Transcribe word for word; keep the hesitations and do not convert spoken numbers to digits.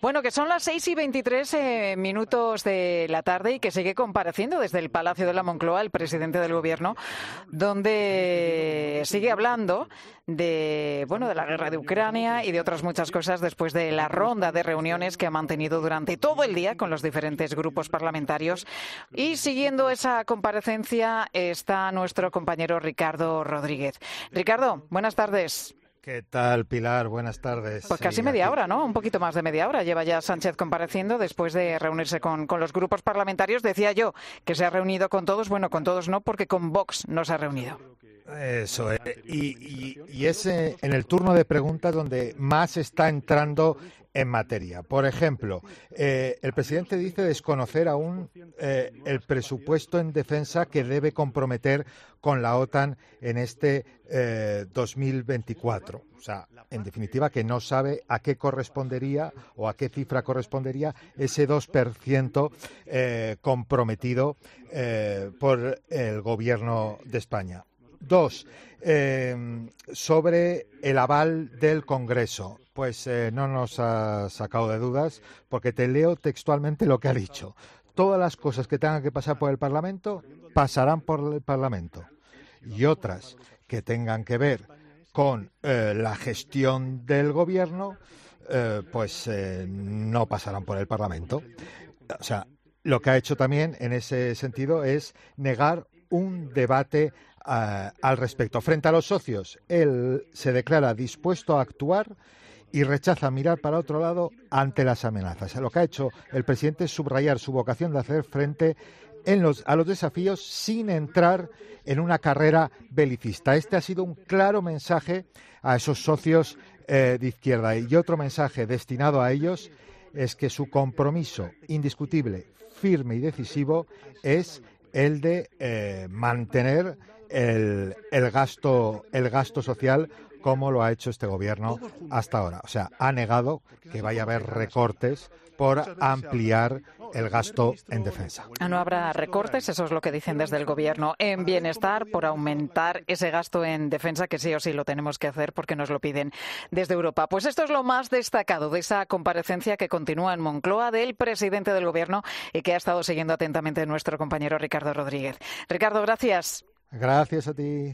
Bueno, que son las seis y veintitrés eh, minutos de la tarde y que sigue compareciendo desde el Palacio de la Moncloa el presidente del Gobierno, donde sigue hablando de, bueno, de la guerra de Ucrania y de otras muchas cosas después de la ronda de reuniones que ha mantenido durante todo el día con los diferentes grupos parlamentarios. Y siguiendo esa comparecencia está nuestro compañero Ricardo Rodríguez. Ricardo, buenas tardes. ¿Qué tal, Pilar? Buenas tardes. Pues casi sí, media aquí. hora, ¿no? Un poquito más de media hora lleva ya Sánchez compareciendo después de reunirse con, con los grupos parlamentarios. Decía yo que se ha reunido con todos. Bueno, con todos no, porque con Vox no se ha reunido. Eso es. Y, y, y es en el turno de preguntas donde más está entrando en materia. Por ejemplo, eh, el presidente dice desconocer aún eh, el presupuesto en defensa que debe comprometer con la OTAN en este eh, dos mil veinticuatro. O sea, en definitiva, que no sabe a qué correspondería o a qué cifra correspondería ese dos por ciento eh, comprometido eh, por el Gobierno de España. Dos, eh, sobre el aval del Congreso. Pues eh, no nos ha sacado de dudas, porque te leo textualmente lo que ha dicho. Todas las cosas que tengan que pasar por el Parlamento, pasarán por el Parlamento. Y otras que tengan que ver con eh, la gestión del Gobierno, eh, pues eh, no pasarán por el Parlamento. O sea, lo que ha hecho también en ese sentido es negar un debate Uh, al respecto. Frente a los socios, él se declara dispuesto a actuar y rechaza mirar para otro lado ante las amenazas. Lo que ha hecho el presidente es subrayar su vocación de hacer frente en los, a los desafíos sin entrar en una carrera belicista. Este ha sido un claro mensaje a esos socios eh, de izquierda. Y otro mensaje destinado a ellos es que su compromiso indiscutible, firme y decisivo es el de eh, mantener El, el gasto el gasto social como lo ha hecho este gobierno hasta ahora. O sea, ha negado que vaya a haber recortes por ampliar el gasto en defensa. No habrá recortes, eso es lo que dicen desde el gobierno, en bienestar por aumentar ese gasto en defensa, que sí o sí lo tenemos que hacer porque nos lo piden desde Europa. Pues esto es lo más destacado de esa comparecencia que continúa en Moncloa del presidente del gobierno y que ha estado siguiendo atentamente nuestro compañero Ricardo Rodríguez. Ricardo, gracias. Gracias a ti.